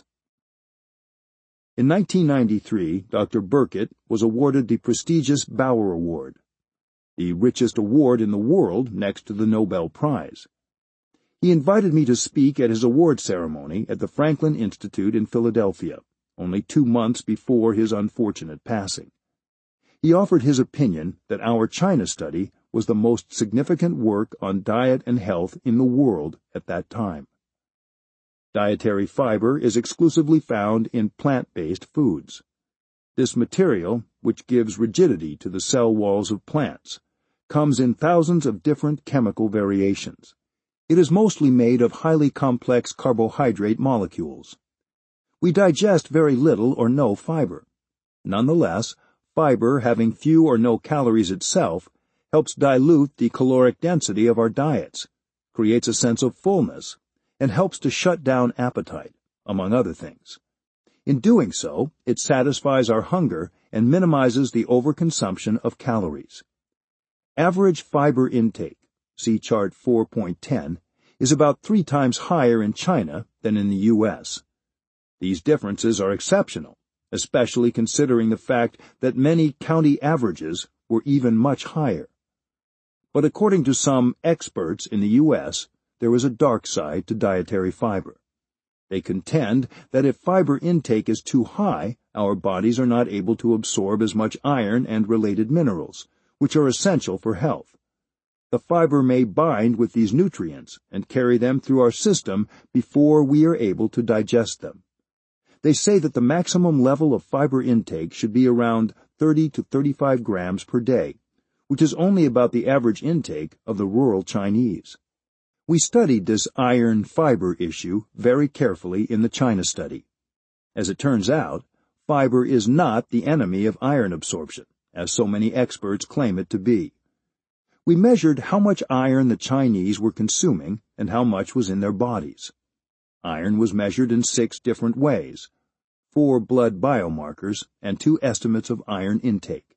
[SPEAKER 1] In nineteen ninety-three, Doctor Burkitt was awarded the prestigious Bauer Award, the richest award in the world next to the Nobel Prize. He invited me to speak at his award ceremony at the Franklin Institute in Philadelphia, only two months before his unfortunate passing. He offered his opinion that our China study was the most significant work on diet and health in the world at that time. Dietary fiber is exclusively found in plant-based foods. This material, which gives rigidity to the cell walls of plants, comes in thousands of different chemical variations. It is mostly made of highly complex carbohydrate molecules. We digest very little or no fiber. Nonetheless, fiber, having few or no calories itself, helps dilute the caloric density of our diets, creates a sense of fullness, and helps to shut down appetite, among other things. In doing so, it satisfies our hunger and minimizes the overconsumption of calories. Average fiber intake, see Chart four point ten, is about three times higher in China than in the U S. These differences are exceptional, especially considering the fact that many county averages were even much higher. But according to some experts in the U S, there is a dark side to dietary fiber. They contend that if fiber intake is too high, our bodies are not able to absorb as much iron and related minerals, which are essential for health. The fiber may bind with these nutrients and carry them through our system before we are able to digest them. They say that the maximum level of fiber intake should be around thirty to thirty-five grams per day, which is only about the average intake of the rural Chinese. We studied this iron-fiber issue very carefully in the China study. As it turns out, fiber is not the enemy of iron absorption, as so many experts claim it to be. We measured how much iron the Chinese were consuming and how much was in their bodies. Iron was measured in six different ways, four blood biomarkers and two estimates of iron intake.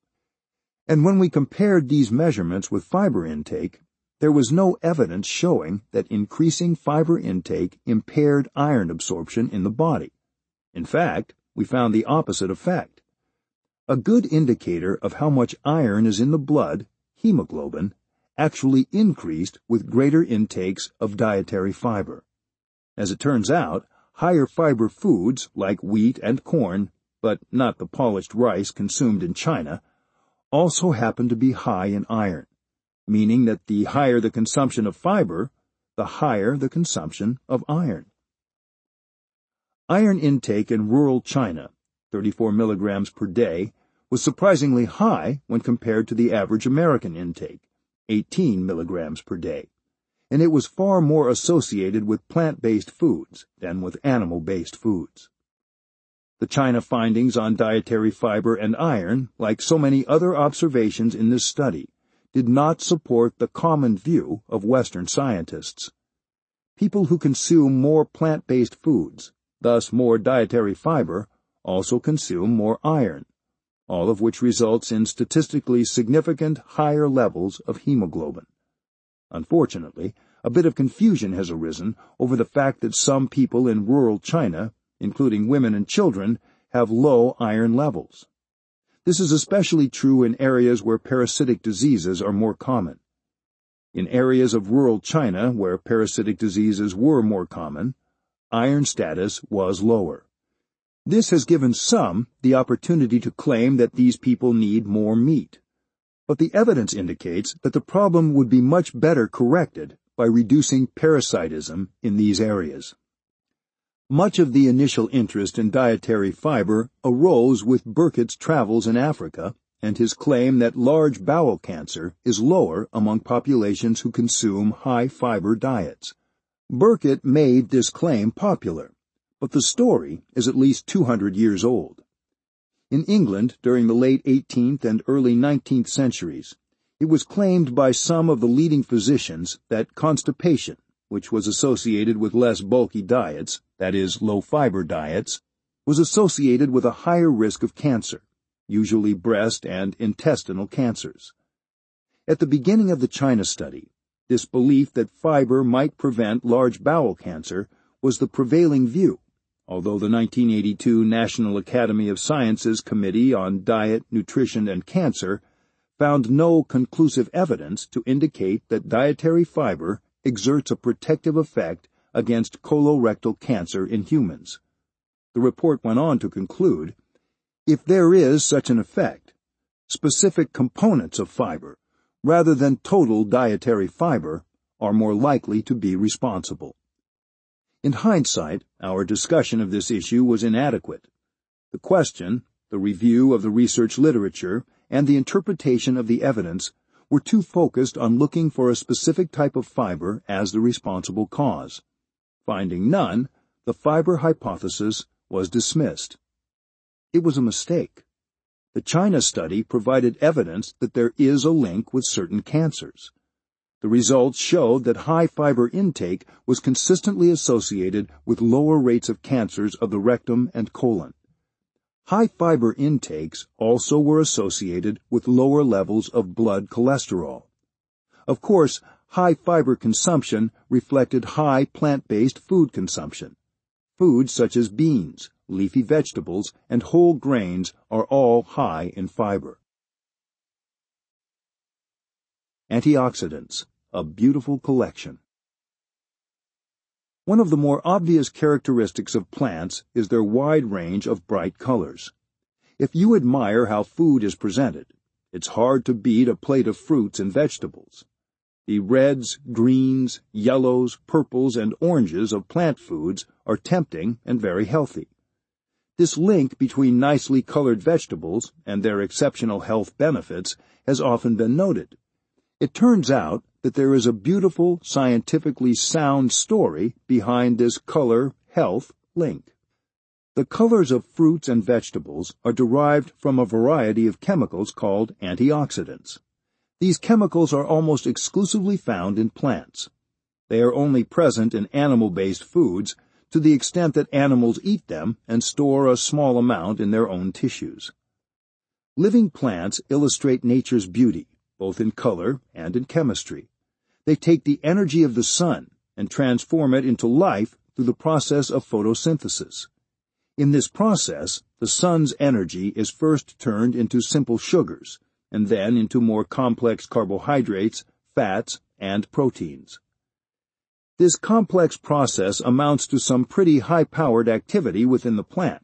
[SPEAKER 1] And when we compared these measurements with fiber intake, there was no evidence showing that increasing fiber intake impaired iron absorption in the body. In fact, we found the opposite effect. A good indicator of how much iron is in the blood, hemoglobin, actually increased with greater intakes of dietary fiber. As it turns out, higher fiber foods like wheat and corn, but not the polished rice consumed in China, also happen to be high in iron, meaning that the higher the consumption of fiber, the higher the consumption of iron. Iron intake in rural China, thirty-four milligrams per day, was surprisingly high when compared to the average American intake, eighteen milligrams per day, and it was far more associated with plant-based foods than with animal-based foods. The China findings on dietary fiber and iron, like so many other observations in this study, did not support the common view of Western scientists. People who consume more plant-based foods, thus more dietary fiber, also consume more iron, all of which results in statistically significant higher levels of hemoglobin. Unfortunately, a bit of confusion has arisen over the fact that some people in rural China, including women and children, have low iron levels. This is especially true in areas where parasitic diseases are more common. In areas of rural China where parasitic diseases were more common, iron status was lower. This has given some the opportunity to claim that these people need more meat. But the evidence indicates that the problem would be much better corrected by reducing parasitism in these areas. Much of the initial interest in dietary fiber arose with Burkitt's travels in Africa and his claim that large bowel cancer is lower among populations who consume high-fiber diets. Burkitt made this claim popular, but the story is at least two hundred years old. In England, during the late eighteenth and early nineteenth centuries, it was claimed by some of the leading physicians that constipation, which was associated with less bulky diets, that is, low-fiber diets, was associated with a higher risk of cancer, usually breast and intestinal cancers. At the beginning of the China study, this belief that fiber might prevent large bowel cancer was the prevailing view, although the nineteen eighty-two National Academy of Sciences Committee on Diet, Nutrition, and Cancer found no conclusive evidence to indicate that dietary fiber exerts a protective effect against colorectal cancer in humans. The report went on to conclude, if there is such an effect, specific components of fiber, rather than total dietary fiber, are more likely to be responsible. In hindsight, our discussion of this issue was inadequate. The question, the review of the research literature, and the interpretation of the evidence were too focused on looking for a specific type of fiber as the responsible cause. Finding none, the fiber hypothesis was dismissed. It was a mistake. The China study provided evidence that there is a link with certain cancers. The results showed that high fiber intake was consistently associated with lower rates of cancers of the rectum and colon. High fiber intakes also were associated with lower levels of blood cholesterol. Of course, high fiber consumption reflected high plant-based food consumption. Foods such as beans, leafy vegetables, and whole grains are all high in fiber. Antioxidants, a beautiful collection. One of the more obvious characteristics of plants is their wide range of bright colors. If you admire how food is presented, it's hard to beat a plate of fruits and vegetables. The reds, greens, yellows, purples, and oranges of plant foods are tempting and very healthy. This link between nicely colored vegetables and their exceptional health benefits has often been noted. It turns out that there is a beautiful, scientifically sound story behind this color-health link. The colors of fruits and vegetables are derived from a variety of chemicals called antioxidants. These chemicals are almost exclusively found in plants. They are only present in animal-based foods to the extent that animals eat them and store a small amount in their own tissues. Living plants illustrate nature's beauty, both in color and in chemistry. They take the energy of the sun and transform it into life through the process of photosynthesis. In this process, the sun's energy is first turned into simple sugars, and then into more complex carbohydrates, fats, and proteins. This complex process amounts to some pretty high-powered activity within the plant,